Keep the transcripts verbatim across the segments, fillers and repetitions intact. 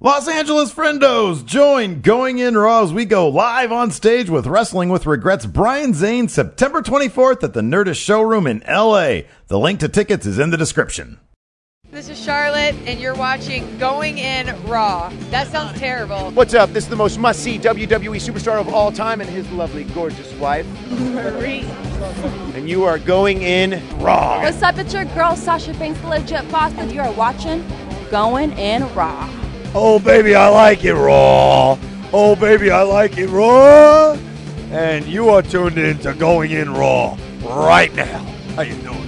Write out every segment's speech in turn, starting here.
Los Angeles friendos, join Going In Raw as we go live on stage with Wrestling with Regrets Brian Zane September twenty-fourth at the Nerdist Showroom in L A. The link to tickets is in the description. This is Charlotte, and you're watching Going In Raw. That sounds terrible. What's up? This is the most must-see W W E superstar of all time and his lovely, gorgeous wife, Marie. And you are going in Raw. What's up? It's your girl, Sasha Banks, the legit boss, and you are watching Going In Raw. Oh, baby, I like it raw. Oh, baby, I like it raw. And you are tuned in to Going In Raw right now. How you doing?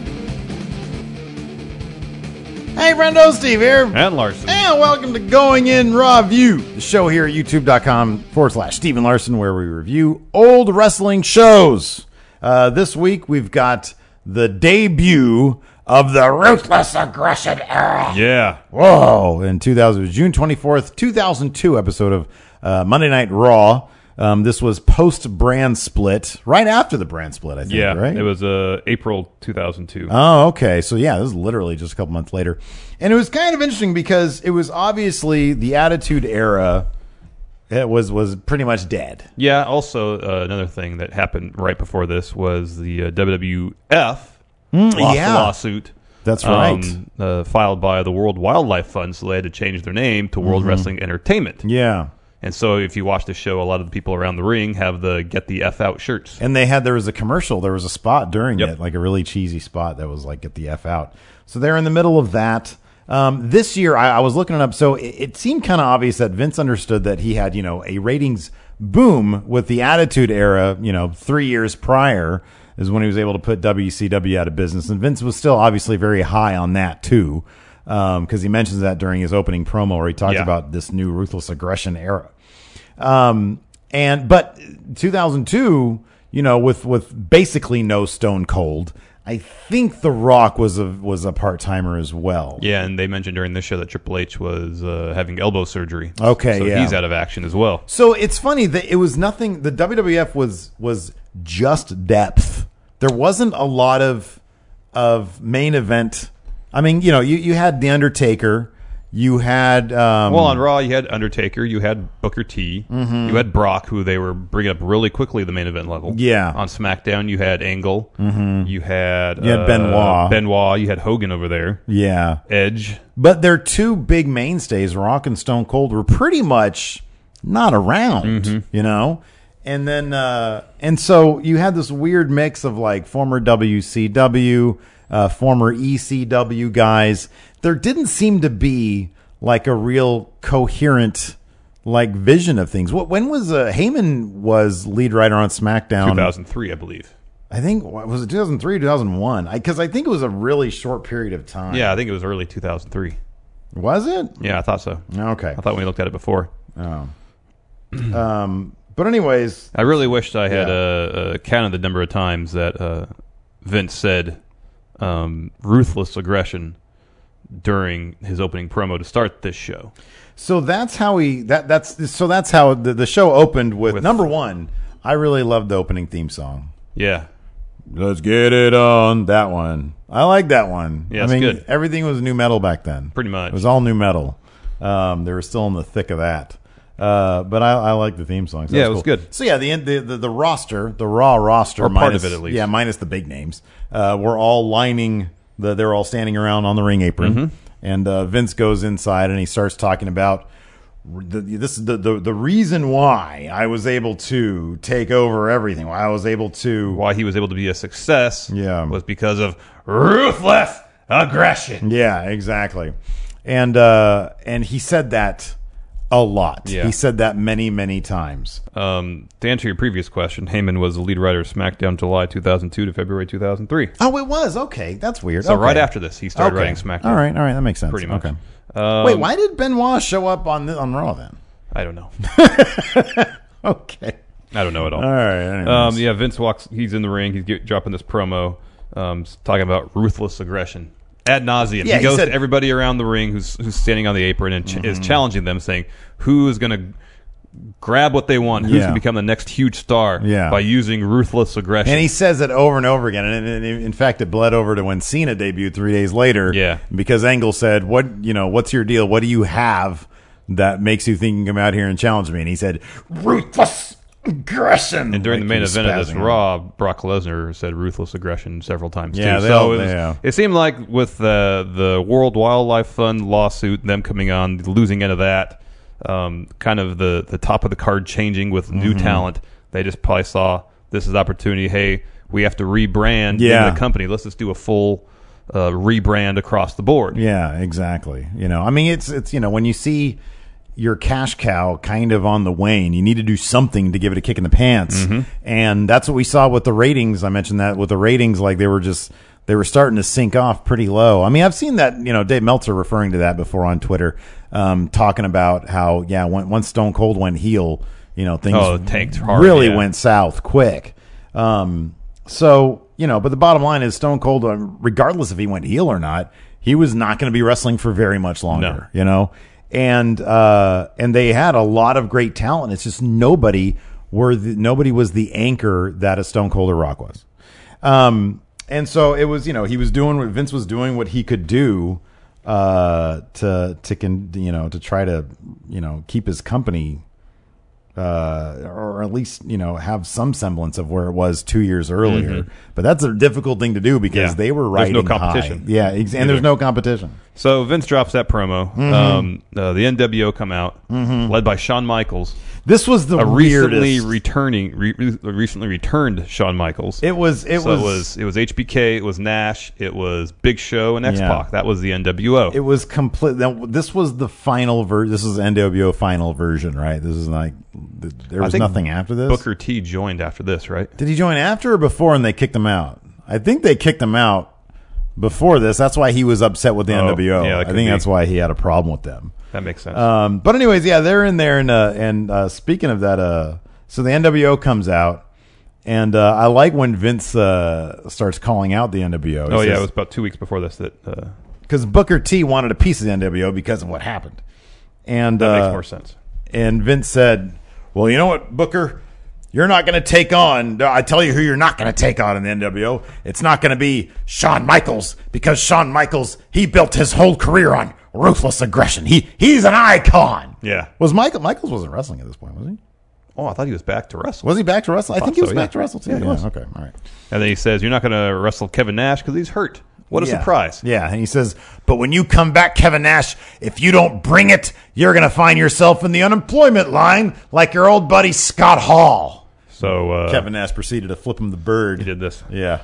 Hey, friendo, Steve here. And Larson. And welcome to Going In Raw View, the show here at youtube.com forward slash Steven Larson, where we review old wrestling shows. Uh, this week, we've got the debut of the Ruthless Aggression Era. Yeah. Whoa. In two thousand, June twenty-fourth, two thousand two episode of uh, Monday Night Raw. Um, this was post-brand split, right after the brand split, I think, yeah, right? It was uh, April two thousand two. Oh, okay. So, yeah, this is literally just a couple months later. And it was kind of interesting because it was obviously the Attitude Era it was, was pretty much dead. Yeah, also uh, another thing that happened right before this was the uh, W W F Mm, lost yeah. a lawsuit. That's right. Um, uh, filed by the World Wildlife Fund, so they had to change their name to World Mm-hmm. Wrestling Entertainment. Yeah. And so if you watch the show, a lot of the people around the ring have the Get the F Out shirts. And they had, there was a commercial, there was a spot during Yep. it, like a really cheesy spot that was like, get the F out. So they're in the middle of that. Um, this year, I, I was looking it up, so it, it seemed kind of obvious that Vince understood that he had, you know, a ratings boom with the Attitude Era, you know, three years prior is when he was able to put W C W out of business. And Vince was still obviously very high on that, too, because um, he mentions that during his opening promo where he talks Yeah. about this new Ruthless Aggression Era. Um, and but two thousand two, you know, with with basically no Stone Cold, I think The Rock was a was a part timer as well. Yeah, and they mentioned during this show that Triple H was uh, having elbow surgery. Okay, so yeah. he's out of action as well. So it's funny that it was nothing. The W W F was was just depth. There wasn't a lot of of main event. I mean, you know, you, you had The Undertaker. You had um, Well, on Raw, you had Undertaker, you had Booker T, Mm-hmm. you had Brock, who they were bringing up really quickly at the main event level. Yeah. On SmackDown, you had Angle, Mhm. you had You had uh, Benoit. Benoit, you had Hogan over there, yeah. Edge. But their two big mainstays, Rock and Stone Cold, were pretty much not around, Mm-hmm. you know? And then, uh, and so you had this weird mix of like former W C W, uh, former E C W guys. There didn't seem to be like a real coherent like vision of things. What, when was, uh, Heyman was lead writer on SmackDown? two thousand three, I believe. I think, what, was it two thousand three, two thousand one? I, cause I think it was a really short period of time. Yeah, I think it was early two thousand three. Was it? Yeah, I thought so. Okay. I thought we looked at it before. Oh. um, but anyways, I really wished I had Yeah. uh, uh, counted the number of times that uh, Vince said um, ruthless aggression during his opening promo to start this show. so that's how he that that's so that's how the, the show opened with, With- number one. I really loved the opening theme song. Yeah. Let's get it on that one. I like that one. Yeah, I it's mean, good. everything was new metal back then. Pretty much. It was all new metal. Um, they were still in the thick of that. Uh, but I, I like the theme song. So Yeah, that's it was cool. good. So yeah, the, the the the roster, the Raw roster, Or part minus, of it, at least. Yeah, minus the big names. Uh, we're all lining the. They're all standing around on the ring apron, Mm-hmm. and uh, Vince goes inside and he starts talking about. The, this is the, the the reason why I was able to take over everything. Why I was able to. Why he was able to be a success Yeah. was because of ruthless aggression. Yeah, exactly. And uh, and he said that a lot. Yeah. He said that many, many times. Um, to answer your previous question, Heyman was the lead writer of SmackDown July two thousand two to February two thousand three. Oh, it was? Okay, that's weird. So Okay. right after this, he started Okay. writing SmackDown. All right, all right, that makes sense. Pretty much. Okay. Um, Wait, why did Benoit show up on the, on Raw then? I don't know. Okay. I don't know at all. All right. anyways. Um, yeah, Vince walks. He's in the ring. He's get, dropping this promo, um, talking about ruthless aggression ad nauseum. Yeah, he he goes said- to everybody around the ring who's who's standing on the apron and ch- Mm-hmm. is challenging them, saying who is going to grab what they want, who's Yeah. going to become the next huge star Yeah. by using ruthless aggression. And he says it over and over again. And, and, and in fact, it bled over to when Cena debuted three days later. Yeah. Because Angle said, "What you know? What's your deal? What do you have that makes you think you can come out here and challenge me? And he said, ruthless aggression. And during Like the main he was event of this spazzing out. Raw, Brock Lesnar said ruthless aggression several times Yeah, too. they So all- it, was, yeah. it seemed like with the the World Wildlife Fund lawsuit, them coming on, the losing end of that, um, kind of the, the top of the card changing with new Mm-hmm. talent, they just probably saw this is opportunity. Hey, we have to rebrand Yeah. the company. Let's just do a full uh, rebrand across the board. Yeah, exactly. You know, I mean, it's it's you know, when you see your cash cow kind of on the wane, you need to do something to give it a kick in the pants, and that's what we saw with the ratings. I mentioned that with the ratings, like they were just they were starting to sink off pretty low. I mean, I've seen that, you know, Dave Meltzer referring to that before on Twitter, um, talking about how yeah, when, once Stone Cold went heel, you know, things Oh, it tanked hard, really yeah. went south quick. Um, so, you know, but the bottom line is Stone Cold, uh, regardless if he went heel or not, he was not going to be wrestling for very much longer, No. you know? And, uh, and they had a lot of great talent. It's just nobody were the, nobody was the anchor that a Stone Cold or Rock was. Um, and so it was, you know, he was doing what Vince was doing, what he could do, uh, to, to, con, you know, to try to, you know, keep his company, uh, or at least, you know, have some semblance of where it was two years earlier. But that's a difficult thing to do because Yeah. they were There's riding no competition. high. Yeah, ex- and there's no competition. So Vince drops that promo. Mm-hmm. Um, uh, the N W O come out, led by Shawn Michaels. This was the A recently weirdest. returning, re- re- recently returned Shawn Michaels. it was. It so was. it was it was H B K, it was Nash, it was Big Show, and X Pac. Yeah. That was the N W O. It was complete. This was the final version. This is N W O final version, right? This is like th- there I was think nothing after this. Booker T joined after this, right? Did he join after or before, and they kicked him out? I think they kicked him out before this. That's why he was upset with the Oh, N W O. yeah, that I could think be. that's why he had a problem with them. That makes sense. Um, but anyways, yeah, they're in there, and uh, and uh, speaking of that, uh, so the N W O comes out, and uh, I like when Vince uh, starts calling out the N W O. oh yeah, it was about two weeks before this that uh, because Booker T wanted a piece of the N W O because of what happened, and that uh, makes more sense. And Vince said, "Well, you know what, Booker." You're not going to take on, I tell you who you're not going to take on in the N W O. It's not going to be Shawn Michaels, because Shawn Michaels, he built his whole career on ruthless aggression. He He's an icon. Yeah. Was Michael, Michaels wasn't wrestling at this point, was he? Oh, I thought he was back to wrestle. Was he back to wrestle? I, thought think he was so, back yeah. to wrestle too. Yeah, he was. Okay, all right. And then he says, "You're not going to wrestle Kevin Nash because he's hurt." What a Yeah. surprise! Yeah, and he says, but when you come back, Kevin Nash, if you don't bring it, you're going to find yourself in the unemployment line like your old buddy Scott Hall. So uh, Kevin Nash proceeded to flip him the bird. he did this. Yeah.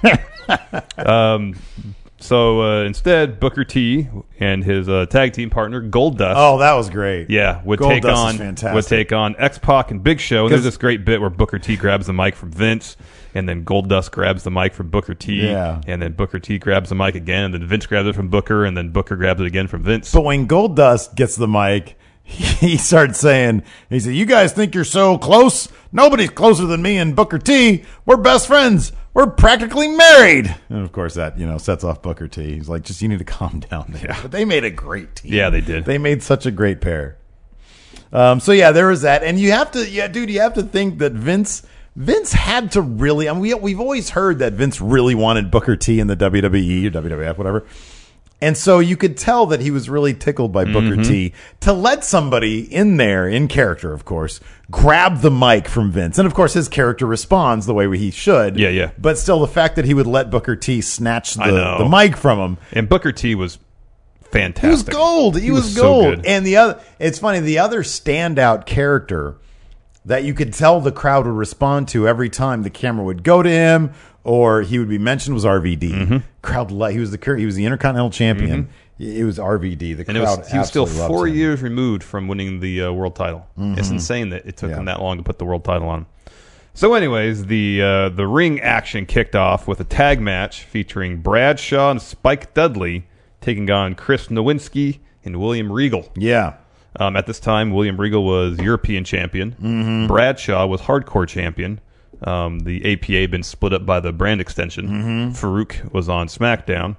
So uh, instead, Booker T and his uh, tag team partner Goldust. Oh, that was great. Yeah, would Goldust take is on fantastic. would take on X Pac and Big Show. And there's 'Cause- this great bit where Booker T grabs the mic from Vince, and then Goldust grabs the mic from Booker T, Yeah. and then Booker T grabs the mic again, and then Vince grabs it from Booker, and then Booker grabs it again from Vince. But when Goldust gets the mic, he starts saying, he said, you guys think you're so close? Nobody's closer than me and Booker T. We're best friends. We're practically married. And of course that, you know, sets off Booker T. He's like, just, you need to calm down there. Yeah. But they made a great team. Yeah, they did. They made such a great pair. Um, so yeah, there was that. And you have to, yeah, dude, you have to think that Vince, Vince had to really, I mean, we, we've always heard that Vince really wanted Booker T in the W W E or W W F, whatever. And so you could tell that he was really tickled by Booker Mm-hmm. T to let somebody in there, in character, of course, grab the mic from Vince. And of course, his character responds the way he should. Yeah, yeah. But still, the fact that he would let Booker T snatch I the, know. the mic from him. And Booker T was fantastic. He was gold. He, He was, was so gold. good. And the other, it's funny, the other standout character that you could tell the crowd would respond to every time the camera would go to him or he would be mentioned was R V D. Mm-hmm. Crowd, li- he was the he was the Intercontinental Champion. It was R V D. The And it crowd was, he was still absolutely four loves him. years removed from winning the uh, world title. It's insane that it took Yeah. him that long to put the world title on. So, anyways, the uh, the ring action kicked off with a tag match featuring Bradshaw and Spike Dudley taking on Chris Nowinski and William Regal. Yeah. Um, at this time, William Regal was European champion. Mm-hmm. Bradshaw was hardcore champion. Um, the A P A had been split up by the brand extension. Mm-hmm. Farouk was on SmackDown.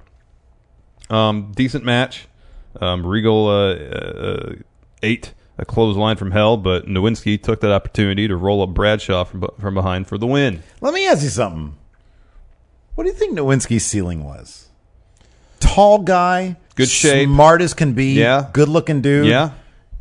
Um, decent match. Um, Regal uh, uh, ate a clothesline from hell, but Nowinski took that opportunity to roll up Bradshaw from from behind for the win. Let me ask you something. What do you think Nowinski's ceiling was? Tall guy. Good shape. Smart as can be. Yeah. Good looking dude. Yeah.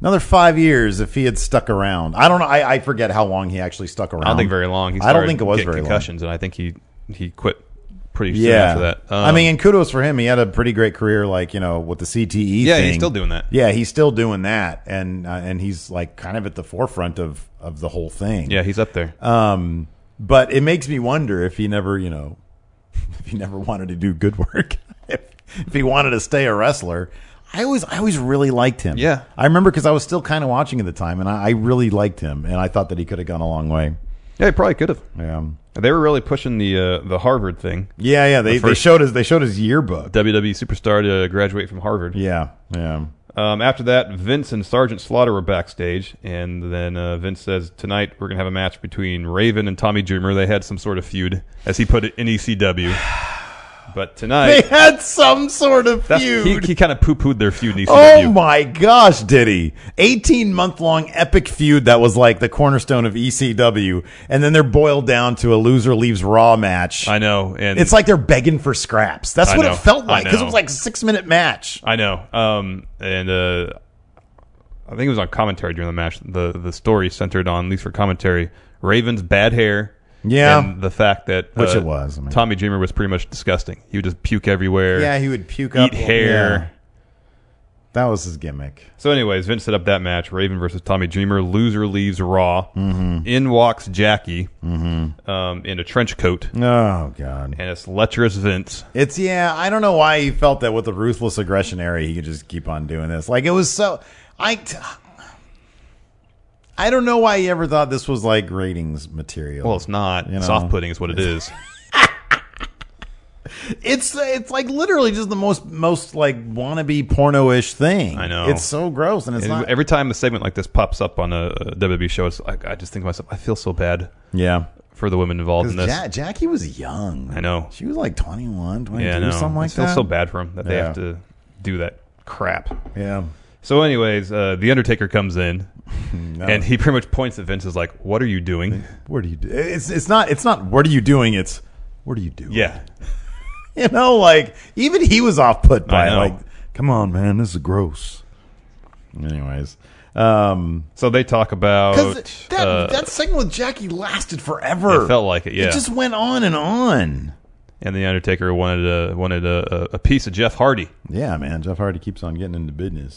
Another five years if he had stuck around. I don't know. I, I forget how long he actually stuck around. I don't think very long. He I don't started think it was getting very long. concussions, and I think he he quit pretty soon Yeah. after that. Um, I mean, and kudos for him. He had a pretty great career, like, you know, with the C T E Yeah, thing. he's still doing that. Yeah, he's still doing that. And uh, and he's, like, kind of at the forefront of, of the whole thing. yeah, he's up there. Um, but it makes me wonder if he never, you know, if he never wanted to do good work. if, if he wanted to stay a wrestler. I always, I always really liked him. Yeah. I remember because I was still kind of watching at the time, and I, I really liked him, and I thought that he could have gone a long way. Yeah, he probably could have. Yeah. They were really pushing the uh, the Harvard thing. Yeah, yeah. They, The they first- showed his they showed his yearbook. W W E superstar to graduate from Harvard. Yeah, yeah. Um, after that, Vince and Sergeant Slaughter were backstage, and then uh, Vince says, tonight we're going to have a match between Raven and Tommy Dreamer. They had some sort of feud, as he put it, in E C W. But They tonight, had some sort of that's, he, feud. he kind of poo-pooed their feud in E C Oh W. my gosh, did he? eighteen month long epic feud that was like the cornerstone of E C W, and then they're boiled down to a loser leaves Raw match. I know. And It's like they're begging for scraps. That's I what know. it felt I like because it know. was like a six minute match. I know. Um, and uh, I think it was on commentary during the match. The the story centered on, at least for commentary, Raven's bad hair. Yeah. And the fact that Which uh, it was, I mean. Tommy Dreamer was pretty much disgusting. He would just puke everywhere. Yeah, he would puke eat up hair. Yeah. That was his gimmick. So, anyways, Vince set up that match: Raven versus Tommy Dreamer. Loser leaves Raw. Mm-hmm. In walks Jackie mm-hmm. um, in a trench coat, Oh god. and it's lecherous Vince. It's yeah, I don't know why he felt that with the ruthless aggression area he could just keep on doing this. Like it was so I t- I don't know why he ever thought this was like ratings material. Well, it's not. You know. Soft pudding is what it is. It's it's like literally just the most most like wannabe porno-ish thing. I know. It's so gross and it's And not every time a segment like this pops up on a, a W W E show, it's like, I just think to myself, I feel so bad Yeah. for the women involved in Because this. ja- Jackie was young. I know. She was like twenty-one, twenty-two, Yeah, I know. something like I feel that. so bad for them that they Yeah. have to do that crap. Yeah. So, anyways, uh, the Undertaker comes in, No. and he pretty much points at Vince, is like, "What are you doing?" What are you do? It's it's not it's not what are you doing? It's what are you doing? Yeah, You know, like even he was off put by I it. know. Like, come on, man, this is gross. Anyways, um, so they talk about because that uh, that segment with Jackie lasted forever. It felt like it, yeah. It just went on and on. and the Undertaker wanted a wanted a, a piece of Jeff Hardy. Yeah, man, Jeff Hardy keeps on getting into business.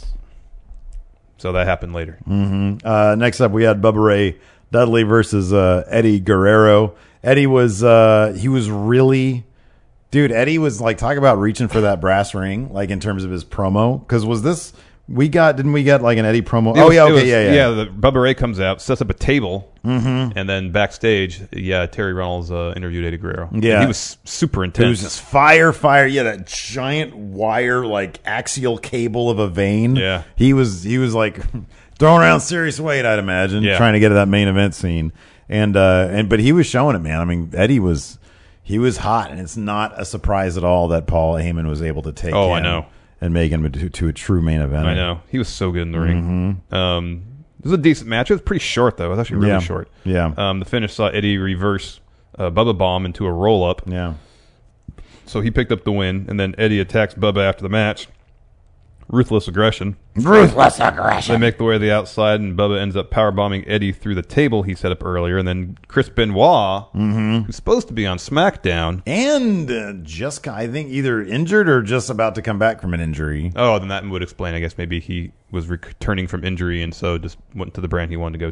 So that happened later. Uh, next up, we had Bubba Ray Dudley versus uh, Eddie Guerrero. Eddie was uh, he was really, dude. Eddie was like talk about reaching for that brass ring, like in terms of his promo. Because was this we got? Didn't we get like an Eddie promo? It oh was- yeah, it okay, was- yeah, yeah, Yeah, the, Bubba Ray comes out, sets up a table, mm-hmm. and then backstage, yeah, Terry Reynolds uh, interviewed Eddie Guerrero. Yeah. And he was super intense. It was just fire, fire. Yeah, that giant wire, like axial cable of a vein. Yeah. he was he was like throwing around serious weight, I'd imagine, Yeah. trying to get to that main event scene. And uh, and but he was showing it, man. I mean, Eddie was he was hot, and it's not a surprise at all that Paul Heyman was able to take. Oh, I him know. and make him to, to a true main event. I know. He was so good in the ring. Um, it was a decent match. It was pretty short, though. It was actually really Yeah. short. Yeah. Um, the finish saw Eddie reverse uh, Bubba Bomb into a roll-up. Yeah. So he picked up the win, and then Eddie attacks Bubba after the match. Ruthless aggression. Ruthless aggression. They make the way to the outside, and Bubba ends up powerbombing Eddie through the table he set up earlier. And then Chris Benoit, who's supposed to be on SmackDown. And uh, just, I think, either injured or just about to come back from an injury. Oh, then that would explain. I guess maybe he was returning from injury, and so just went to the brand he wanted to go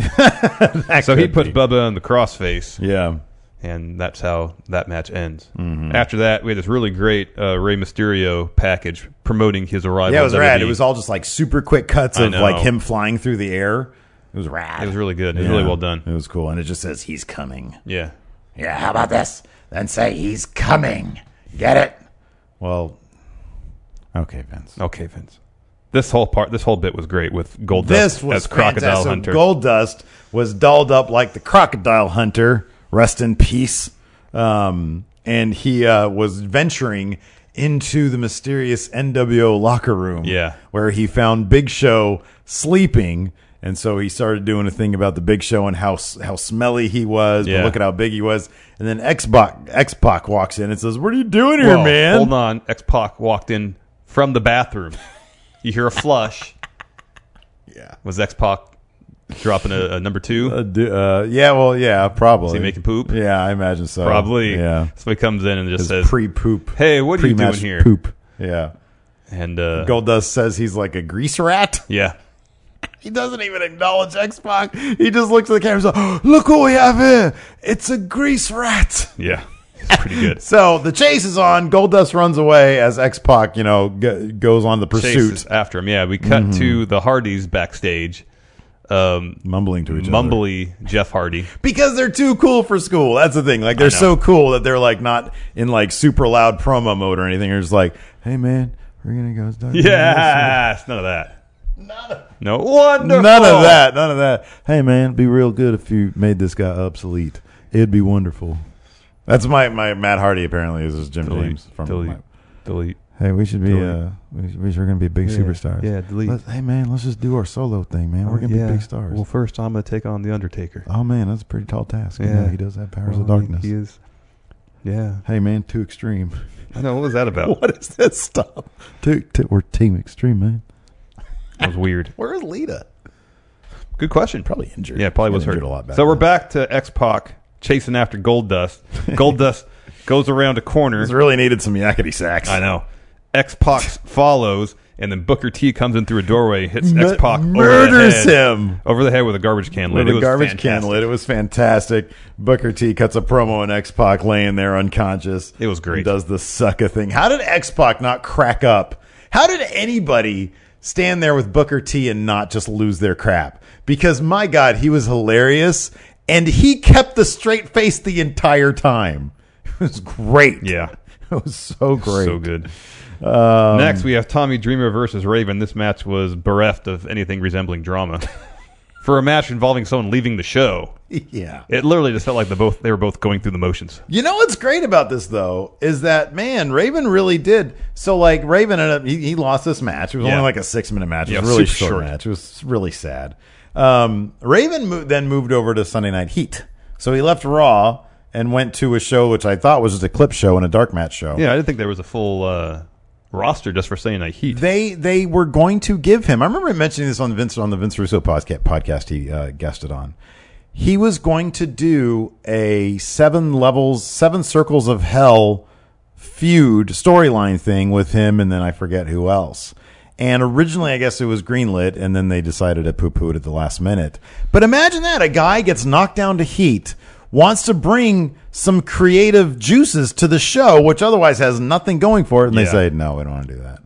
to. So he could puts be. Bubba in the crossface. Yeah. And that's how that match ends. After that, we had this really great uh, Rey Mysterio package promoting his arrival. Yeah, it was in rad. W W E. It was all just like super quick cuts I of know. like him flying through the air. It was rad. It was really good. It was Yeah. really well done. It was cool. And it just says, he's coming. Yeah. Yeah, how about this? Then say, he's coming. Get it? Well, okay, Vince. Okay, Vince. This whole part, this whole bit was great with Goldust This was as Crocodile fantastic. Hunter. Goldust was dolled up like the Crocodile Hunter. Rest in peace. Um, and he uh, was venturing into the mysterious N W O locker room. Yeah. Where he found Big Show sleeping. And so he started doing a thing about the Big Show and how how smelly he was. Yeah. But look at how big he was. And then X-Pac, X-Pac walks in and says, "What are you doing here, Whoa, man?" Hold on. X-Pac walked in from the bathroom. You hear a flush. Yeah. Was X-Pac dropping a, a number two? Uh, do, uh, yeah, well, yeah, probably. Is he making poop? Yeah, I imagine so. Probably. Yeah. Somebody comes in and just His says, pre-poop. "Hey, what are you doing pre-match here?" Poop. Yeah. And uh, Goldust says he's like a grease rat. yeah. He doesn't even acknowledge X-Pac. He just looks at the camera and says, oh, look what we have here. It's a grease rat. Yeah. It's pretty good. So the chase is on. Goldust runs away as X-Pac, you know, g- goes on the pursuit. Chases after him. Yeah, we cut Mm-hmm. to the Hardys backstage. Um, Mumbling to each other. mumbly Jeff Hardy. Because they're too cool for school. That's the thing. Like, they're know. so cool that they're, like, not in, like, super loud promo mode or anything. They're just like, hey, man, we're going to go start. Yes, none of that. None of no wonderful. None of that. None of that. Hey, man, it'd be real good if you made this guy obsolete. It'd be wonderful. That's my, my Matt Hardy, apparently, is Jim Delete, James. From delete, my, delete. hey, we should be, delete. uh, we, we are going to be big Yeah, superstars. yeah, delete. Let's, hey, man, let's just do our solo thing, man. We're going to Yeah. be big stars. Well, first I'm going to take on the Undertaker. oh, man, that's a pretty tall task. Yeah, Yeah. he does have powers Well, of darkness. He is. Yeah. Hey, man, too extreme. I know. What was that about? What is this stuff? Too, too, we're team extreme, man. That was weird. Where is Lita? Good question. Probably injured. Yeah, probably She was got hurt. injured a lot back so we're then. back to X-Pac chasing after Goldust. Goldust goes around a corner. This really needed some yakety sax. I know. X-Pac follows, and then Booker T comes in through a doorway, hits M- X-Pac murders over the head, him over the head with a garbage can lid. with It a was garbage fantastic. can lid. It was fantastic. Booker T cuts a promo on X-Pac laying there unconscious. It was great. He does the sucker thing. How did X-Pac not crack up? How did anybody stand there with Booker T and not just lose their crap? Because, my God, he was hilarious, and he kept the straight face the entire time. It was great. Yeah. It was so great. So good. Um, Next, we have Tommy Dreamer versus Raven. This match was bereft of anything resembling drama. For a match involving someone leaving the show, Yeah. it literally just felt like the both they were both going through the motions. You know what's great about this, though, is that, man, Raven really did. So, like, Raven ended up, he, he lost this match. It was Yeah. only like a six minute match. It Yeah, was a really super short, short. match. It was really sad. Um, Raven mo- then moved over to Sunday Night Heat. So he left Raw and went to a show which I thought was just a clip show and a dark match show. Yeah, I didn't think there was a full uh, roster just for Sunday Night Heat. They they were going to give him. I remember mentioning this on Vince on the Vince Russo podcast, podcast he uh, guested on. He was going to do a seven levels, seven circles of hell feud storyline thing with him, and then I forget who else. And originally, I guess it was greenlit, and then they decided to poo-poo it at the last minute. But imagine that. A guy gets knocked down to Heat, wants to bring some creative juices to the show, which otherwise has nothing going for it, and they Yeah. say, no, we don't want to do that.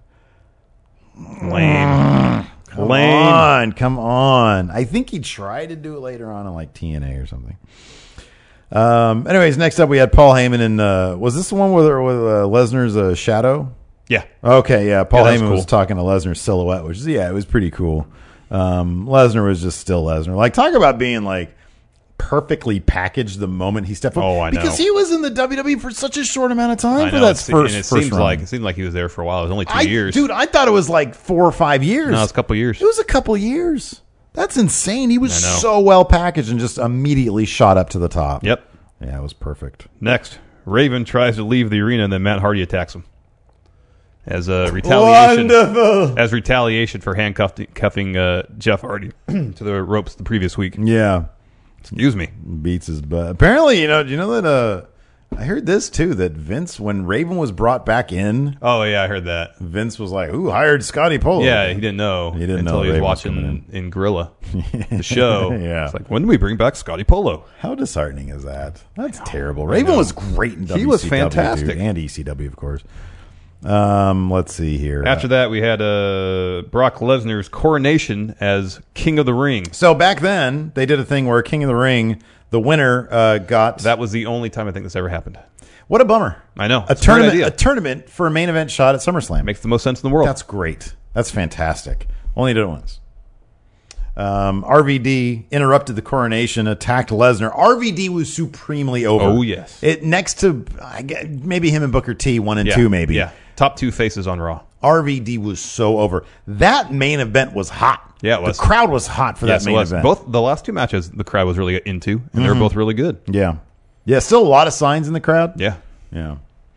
Lame. Come Lame. on, come on. I think he tried to do it later on in like T N A or something. Um. Anyways, next up we had Paul Heyman and uh, was this the one with, with uh, Lesnar's uh, shadow? Yeah. Okay, yeah. Paul Yeah, that was Heyman cool. was talking to Lesnar's silhouette, which is yeah, it was pretty cool. Um, Lesnar was just still Lesnar. Like, talk about being like perfectly packaged the moment he stepped up. Oh, I know. Because he was in the W W E for such a short amount of time I for know. that It's- first and it first seems run. like it seemed like he was there for a while. It was only two I, years. dude. I thought it was like four or five years. No, it's a couple years. It was a couple years. That's insane. He was I know. so well packaged and just immediately shot up to the top. Yep. Yeah, it was perfect. Next, Raven tries to leave the arena, and then Matt Hardy attacks him as a retaliation. Wonderful. As retaliation for handcuffing cuffing, uh, Jeff Hardy to the ropes the previous week. Yeah, Excuse me. beats his butt. Apparently, you know, do you know that? Uh, I heard this too. That Vince, when Raven was brought back in, Oh yeah, I heard that. Vince was like, "Who hired Scotty Polo?" Yeah, he didn't know. He didn't until know he was Raven was coming watching in. Gorilla, the show. Yeah. It's like, when do we bring back Scotty Polo? How disheartening is that? That's terrible. Raven was great in W C W. He was dude, fantastic. and E C W, of course. Um, let's see here. After that, we had uh, Brock Lesnar's coronation as King of the Ring. So back then, they did a thing where King of the Ring, the winner, uh, got That was the only time I think this ever happened. What a bummer! I know. A It's a great tournament, idea. a tournament for a main event shot at SummerSlam. Makes the most sense in the world. That's great. That's fantastic. Only did it once. Um, R V D interrupted the coronation, attacked Lesnar. R V D was supremely over. Oh, yes. It next to I guess, maybe him and Booker T, one and yeah. two, maybe. Yeah. Top two faces on Raw. R V D was so over. That main event was hot. Yeah, it was. The crowd was hot for Yes, that it main was. event. Both the last two matches, the crowd was really into, and they were both really good. Yeah. Yeah, still a lot of signs in the crowd. Yeah. Yeah.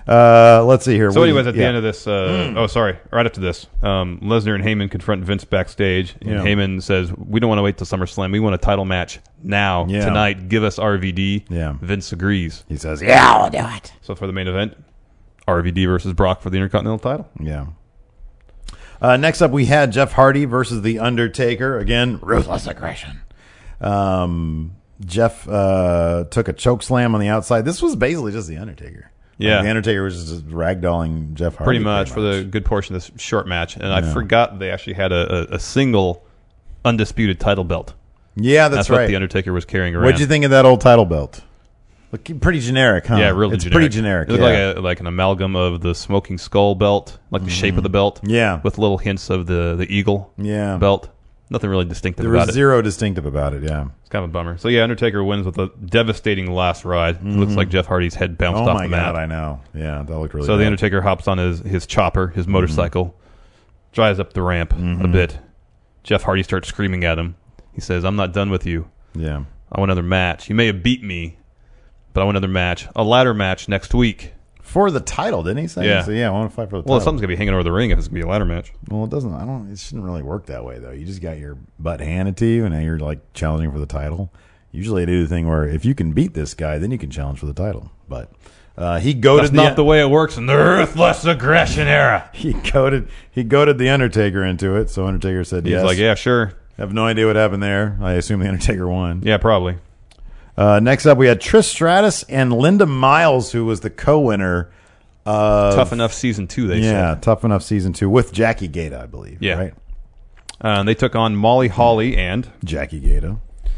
Uh, let's see here. So, We- anyways, at the yeah. end of this, uh, oh, sorry, right after this, um, Lesnar and Heyman confront Vince backstage, and Yeah. Heyman says, "We don't want to wait till SummerSlam. We want a title match now, Yeah. tonight. Give us R V D." Yeah. Vince agrees. He says, "Yeah, I'll do it." So for the main event, R V D versus Brock for the Intercontinental title. Yeah. Uh, next up, we had Jeff Hardy versus The Undertaker. Again, ruthless aggression. Um, Jeff uh, took a choke slam on the outside. This was basically just The Undertaker. Yeah. Like, The Undertaker was just ragdolling Jeff Hardy. Pretty much for the good portion of this short match. And I forgot they actually had a, a, a single undisputed title belt. Yeah, that's, That's right. what The Undertaker was carrying around. What'd you think of that old title belt? Look, pretty generic, huh? Yeah, really it's generic. pretty generic. It looked yeah. like a, like an amalgam of the smoking skull belt, like the shape of the belt. Yeah. With little hints of the, the eagle Yeah. belt. Nothing really distinctive There about was it. zero distinctive about it, yeah. It's kind of a bummer. So yeah, Undertaker wins with a devastating last ride. It looks like Jeff Hardy's head bounced Oh off my the mat. God, I know. Yeah, that looked really So bad. the Undertaker hops on his, his chopper, his motorcycle, drives up the ramp a bit. Jeff Hardy starts screaming at him. He says, "I'm not done with you. Yeah. I want another match. You may have beat me, but I want another match. A ladder match next week." For the title, didn't he say? Yeah. So, yeah, I want to fight for the Well, title. something's going to be hanging over the ring if it's going to be a ladder match. Well, it doesn't. I don't. It shouldn't really work that way, though. You just got your butt handed to you, and now you're like challenging for the title. Usually, I do the thing where if you can beat this guy, then you can challenge for the title. But uh, he goaded. That's the, not the way it works in the ruthless aggression era. He goaded. He goaded the Undertaker into it. So Undertaker said, He's "Yes." like, yeah, sure. I have no idea what happened there. I assume the Undertaker won. Yeah, probably. Uh, next up, we had Trish Stratus and Linda Miles, who was the co-winner. Of, Tough Enough Season two, they yeah, said. Tough Enough Season two with Jackie Gata, I believe. Yeah. Right? Uh, and they took on Molly Holly and... Jackie Gata.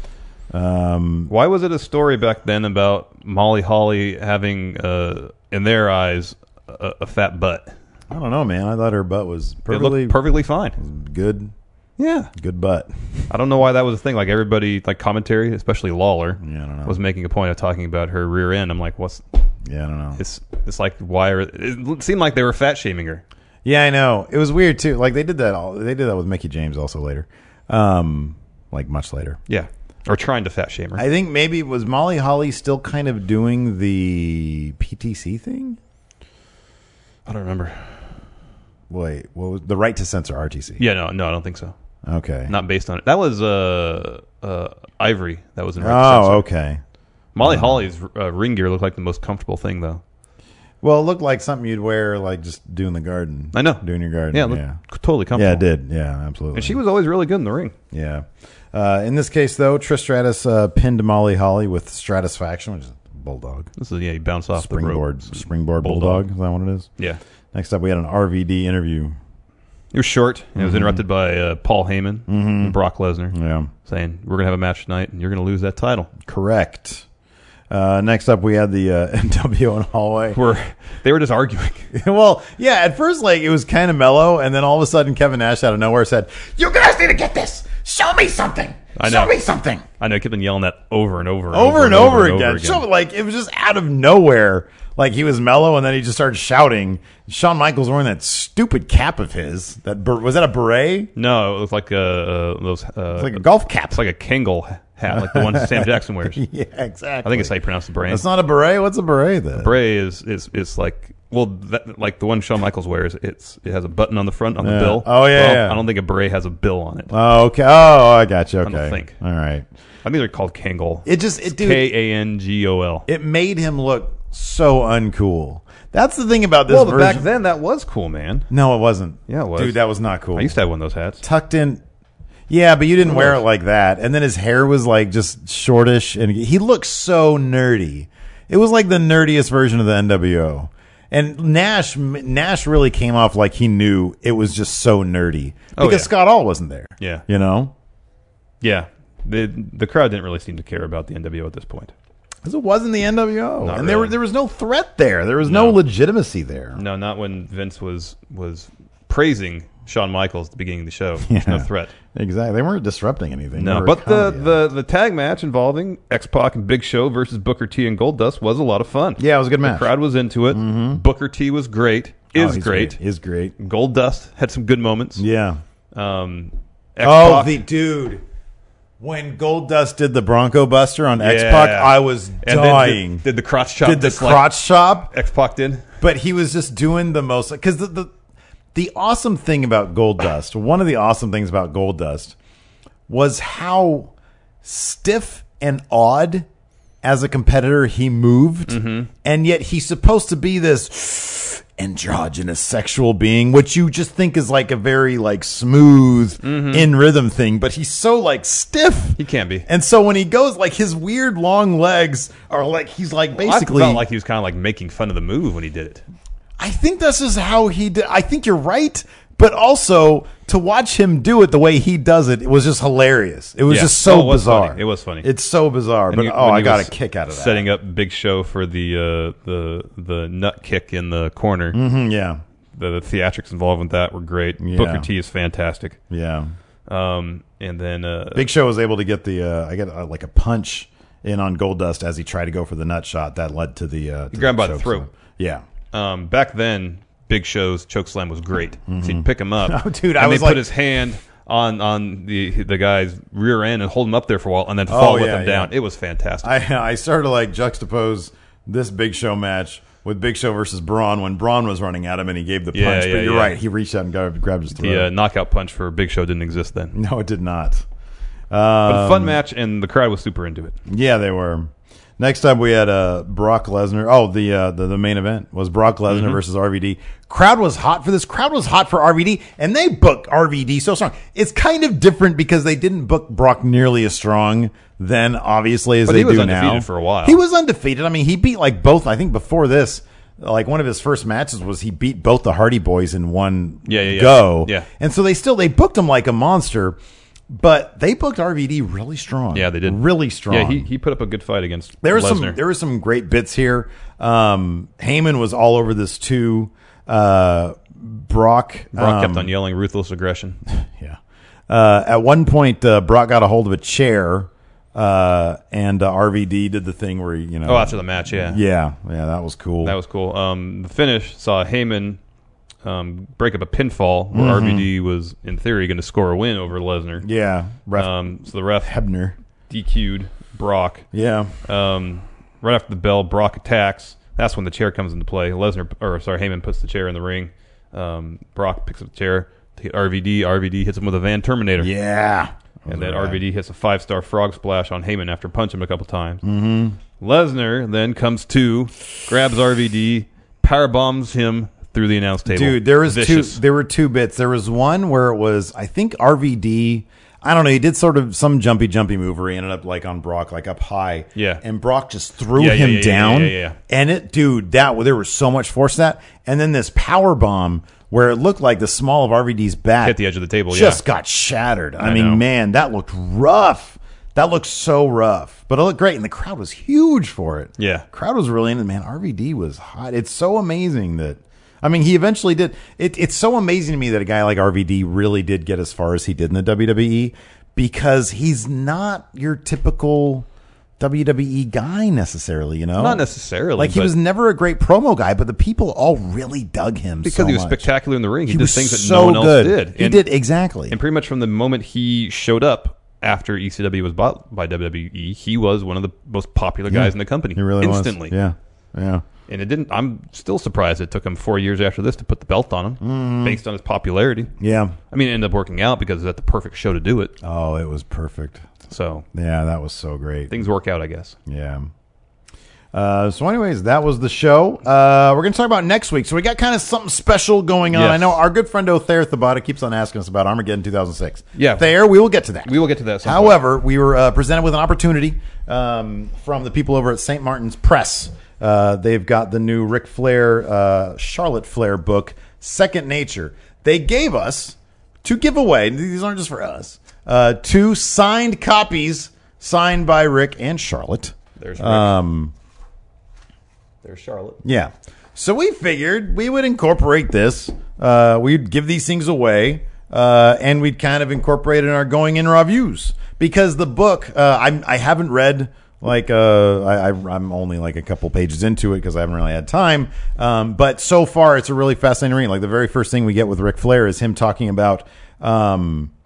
Um, Why was it a story back then about Molly Holly having, uh, in their eyes, a, a fat butt? I don't know, man. I thought her butt was It perfectly looked perfectly fine. good. Yeah. Good butt. I don't know why that was a thing. Like everybody, like commentary, especially Lawler, Yeah, I don't know. was making a point of talking about her rear end. I'm like, what's... Yeah, I don't know. It's it's like, why are... It seemed like they were fat-shaming her. Yeah, I know. It was weird too. Like they did that. All they did that with Mickey James also later. Um, like much later. Yeah. Or trying to fat-shame her. I think maybe was Molly Holly still kind of doing the P T C thing. I don't remember. Wait, what was the right to censor R T C? Yeah, no, no, I don't think so. Okay. Not based on it. That was uh, uh, Ivory. That was in Right to Oh, Censor. okay. Molly Holly's uh, ring gear looked like the most comfortable thing, though. Well, it looked like something you'd wear, like just doing the garden. I know. Doing your garden. Yeah, it Yeah, looked totally comfortable. yeah, it did. Yeah, absolutely. And she was always really good in the ring. Yeah. Uh, in this case, though, Trish Stratus uh, pinned Molly Holly with Stratusfaction, which is bulldog. This is, yeah, he bounced off Springboard, the rope. springboard Bulldog. bulldog. Is that what it is? Yeah. Next up, we had an R V D interview. It was short. And Mm-hmm. it was interrupted by uh, Paul Heyman and Brock Lesnar Yeah. saying, we're going to have a match tonight, and you're going to lose that title. Correct. Uh, next up, we had the uh, N W O in hallway. We're, they were just arguing. Well, yeah, at first, like, it was kind of mellow, and then all of a sudden, Kevin Nash out of nowhere said, "You guys need to get this. Show me something. I know. Show me something." I know, I kept on yelling that over and over and Over and over, and again. Show, like, it was just out of nowhere. Like, he was mellow, and then he just started shouting. Shawn Michaels wearing that stupid cap of his. That ber- Was that a beret? No, it was like uh, uh, those. Uh, It's like a golf cap. It's like a Kangol hat, like the one Sam Jackson wears. Yeah, exactly. I think it's how you pronounce the brand. It's not a beret? What's a beret, then? Beret is is is like well, that, like the one Shawn Michaels wears. It's it has a button on the front on the Yeah. bill. Oh, yeah, Well, yeah. I don't think a beret has a bill on it. Oh, okay. Oh, I got you. Okay. don't think. All right. I think they're called Kangol. It just, it, dude, K A N G O L. it made him look so uncool. That's the thing about this Well, but version. back then that was cool, man. No, it wasn't. Yeah, it was. Dude, that was not cool. I used to have one of those hats. Tucked in. Yeah, but you didn't wear it like that. And then his hair was like just shortish, and he looked so nerdy. It was like the nerdiest version of the N W O. And Nash, Nash really came off like he knew it was just so nerdy Oh, because yeah. Scott Hall wasn't there. Yeah. You know, Yeah, the the crowd didn't really seem to care about the N W O at this point. because it wasn't the N W O, Not and there were really. there was no threat there. There was no, No. legitimacy there. No, not when Vince was was praising Shawn Michaels at the beginning of the show. There's no threat. Exactly. They weren't disrupting anything. They No, were but the, comedy. the, the tag match involving X-Pac and Big Show versus Booker T and Goldust was a lot of fun. Yeah, it was a good match. The crowd was into it. Booker T was great. Oh, Is he's great. Is great. Goldust had some good moments. Yeah. Um, Oh, X-Pac, the dude. When Goldust did the Bronco Buster on Yeah. X-Pac, I was And then dying. did, did the crotch chop. Did the just like crotch chop, X-Pac did. but he was just doing the most. Because the, the the awesome thing about Goldust, one of the awesome things about Goldust, was how stiff and odd as a competitor he moved, Mm-hmm. and yet he's supposed to be this androgynous sexual being, which you just think is like a very like smooth in rhythm thing, but he's so like stiff. Mm-hmm. He can be. And so when he goes, like his weird long legs are like he's like basically. I felt like he was kind of like making fun of the move when he did it. I think this is how he did. I think you're right, but also to watch him do it the way he does it, it was just hilarious. It was Yeah. just so Oh, it was bizarre. funny. It was funny. It's so bizarre, And but you- oh, when I he got a was kick out of that. Setting up Big Show for the uh, the the nut kick in the corner. Mhm, yeah, The, the theatrics involved with that were great. Yeah. Booker T is fantastic. yeah. Um, and then uh, Big Show was able to get the uh, I get uh, like a punch in on Goldust as he tried to go for the nut shot that led to the uh, to grabbed by the choke throat. slam. Yeah. um, back then, Big Show's choke slam was great. So he'd pick him up. Oh, dude, and I was they like- put his hand on on the the guy's rear end and hold him up there for a while, and then fall with Oh, yeah, him down. yeah. It was fantastic. I I started to like juxtapose this Big Show match with Big Show versus Braun when Braun was running at him and he gave the punch. Yeah, but yeah, you're yeah. right, he reached out and grabbed, grabbed his throat. the uh, knockout punch for Big Show didn't exist then. No, it did not. But a Um, fun match, and the crowd was super into it. Yeah, they were. Next up, we had uh, Brock Lesnar. Oh, the, uh, the the main event was Brock Lesnar Mm-hmm. versus R V D. Crowd was hot for this. Crowd was hot for R V D, and they booked R V D so strong. It's kind of different because they didn't book Brock nearly as strong then, obviously, as But they he was do undefeated now. for a while. He was undefeated. I mean, he beat like both. I think before this, like one of his first matches was he beat both the Hardy Boys in one Yeah, yeah, yeah. go. Yeah. And so they still they booked him like a monster. But they booked R V D really strong. Yeah, they did. Really strong. Yeah, he, he put up a good fight against There was Lesnar. some there were some great bits here. Um, Heyman was all over this too. Uh, Brock Brock um, kept on yelling ruthless aggression. Yeah. Uh, at one point, uh, Brock got a hold of a chair, uh, and uh, R V D did the thing where he, you know. Oh, after the match, yeah. Yeah, yeah, that was cool. That was cool. Um, the finish saw Heyman um, break up a pinfall where Mm-hmm. R V D was, in theory, going to score a win over Lesnar. yeah, ref Um, so the ref Hebner. D Q'd Brock. Yeah, Um, right after the bell, Brock attacks. That's when the chair comes into play. Lesnar, or sorry, Heyman puts the chair in the ring. Um, Brock picks up the chair to hit R V D. R V D hits him with a Van Terminator. yeah. And then R V D hits a five-star frog splash on Heyman after punching him a couple times. Mm-hmm. Lesnar then comes to, grabs R V D, power bombs him through the announce table. Dude, there was Vicious. two. There were two bits. There was one where it was, I think R V D. I don't know. He did sort of some jumpy, jumpy move where he ended up like on Brock, like up high. Yeah. And Brock just threw Yeah, yeah, him yeah, yeah, down. yeah, yeah, yeah. And it, dude, that there was so much force to that. And then this power bomb where it looked like the small of R V D's back Hit the edge of the table, just yeah. got shattered. I, I mean, know. man, that looked rough. That looked so rough, but it looked great, and the crowd was huge for it. Yeah. Crowd was really in it, man. R V D was hot. It's so amazing that, I mean, he eventually did. It, it's so amazing to me that a guy like R V D really did get as far as he did in the W W E because he's not your typical W W E guy necessarily, you know? Not necessarily, Like, he but- was never a great promo guy, but the people all really dug him because so he was much. spectacular in the ring. He, He did was things that so no one else good. did. He And- did, exactly. And pretty much from the moment he showed up after E C W was bought by W W E, he was one of the most popular guys in the company. He really instantly. was. Yeah, yeah. And it didn't. I'm still surprised it took him four years after this to put the belt on him, based on his popularity. Yeah. I mean, it ended up working out because it's at the perfect show to do it. Oh, it was perfect. So Yeah, that was so great. things work out, I guess. Yeah. Uh, so, anyways, that was the show. Uh, we're going to talk about next week. So, we got kind of something special going on. Yes. I know our good friend Othair Thabata keeps on asking us about Armageddon two thousand six. Yeah. Thayer, we will get to that. We will get to that. at some point. However, we were uh, presented with an opportunity um, from the people over at Saint Martin's Press. Uh, they've got the new Ric Flair, uh, Charlotte Flair book, Second Nature. They gave us, to give away, these aren't just for us, uh, two signed copies signed by Rick and Charlotte. There's Rick. Um, There's Charlotte. yeah. So we figured we would incorporate this. Uh, we'd give these things away, uh, and we'd kind of incorporate it in our going in reviews because the book uh, I I haven't read. Like uh, I, I, I'm only like a couple pages into it because I haven't really had time. Um, but so far, it's a really fascinating read. Like the very first thing we get with Ric Flair is him talking about um,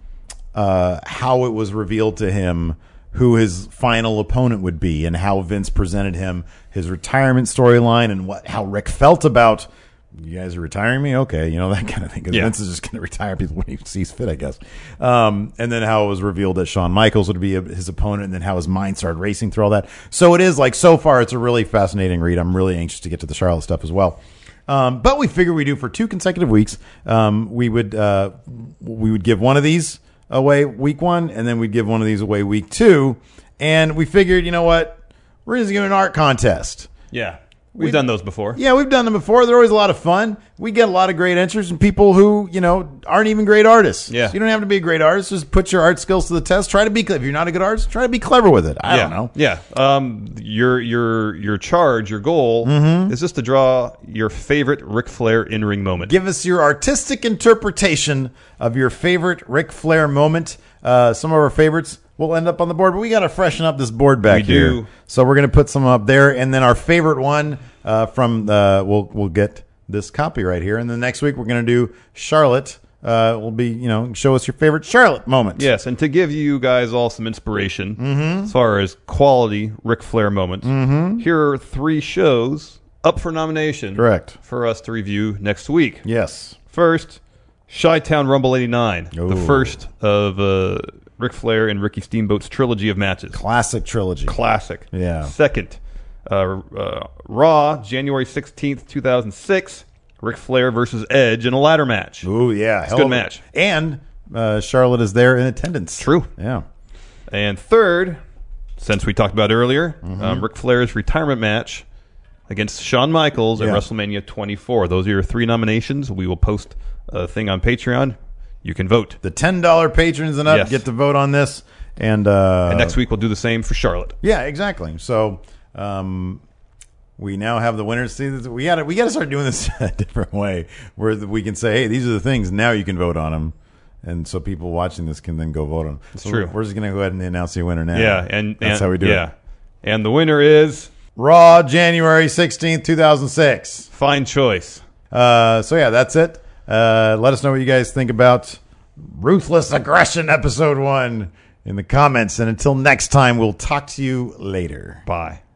uh, how it was revealed to him who his final opponent would be, and how Vince presented him his retirement storyline, and what how Rick felt about, you guys are retiring me? Okay, you know, that kind of thing. Because Yeah. Vince is just going to retire people when he sees fit, I guess. Um, and then how it was revealed that Shawn Michaels would be his opponent, and then how his mind started racing through all that. So it is like, so far, it's a really fascinating read. I'm really anxious to get to the Charlotte stuff as well. Um, but we figured we do for two consecutive weeks. Um, we would uh, we would give one of these away week one, and then we'd give one of these away week two. And we figured, you know what? We're just going to do an art contest. Yeah. We've We- done those before. Yeah, we've done them before. They're always a lot of fun. We get a lot of great entries and people who, you know, aren't even great artists. Yeah. So you don't have to be a great artist. Just put your art skills to the test. Try to be, if you're not a good artist, try to be clever with it. I yeah. don't know. Yeah. Um, your your your charge, your goal Mm-hmm. is just to draw your favorite Ric Flair in-ring moment. Give us your artistic interpretation of your favorite Ric Flair moment. Uh, some of our favorites will end up on the board, but we got to freshen up this board back We here. do. So we're going to put some up there, and then our favorite one uh, from the we'll we'll get this copy right here, and then next week we're going to do Charlotte. Uh, will be, you know, show us your favorite Charlotte moment. Yes, and to give you guys all some inspiration Mm-hmm. as far as quality Ric Flair moments, here are three shows up for nomination. Correct. For us to review next week. Yes. First, Chi-Town Rumble eighty-nine, Ooh. the first of uh, Ric Flair and Ricky Steamboat's trilogy of matches. Classic trilogy. Classic. Yeah. Second, uh, uh, Raw, January sixteenth, two thousand six, Ric Flair versus Edge in a ladder match. Ooh, yeah. It's a good match. And uh, Charlotte is there in attendance. True. Yeah. And third, since we talked about earlier, Mm-hmm. um, Ric Flair's retirement match against Shawn Michaels at Yeah. WrestleMania twenty-four. Those are your three nominations. We will post a thing on Patreon. You can vote. The ten dollars patrons and up Yes. get to vote on this. And, uh, And next week we'll do the same for Charlotte. Yeah, exactly. So um, we now have the winners. See, this- we got we got to start doing this a different way, where we can say, "Hey, these are the things." Now you can vote on them, and so people watching this can then go vote on them. It's so true. We're, we're just going to go ahead and announce the winner now. Yeah, and that's and- how we do yeah. it. And the winner is Raw, January sixteenth, two thousand six. Fine Choice. Uh, so yeah, that's it. Uh, let us know what you guys think about Ruthless Aggression Episode One in the comments. And until next time, we'll talk to you later. Bye.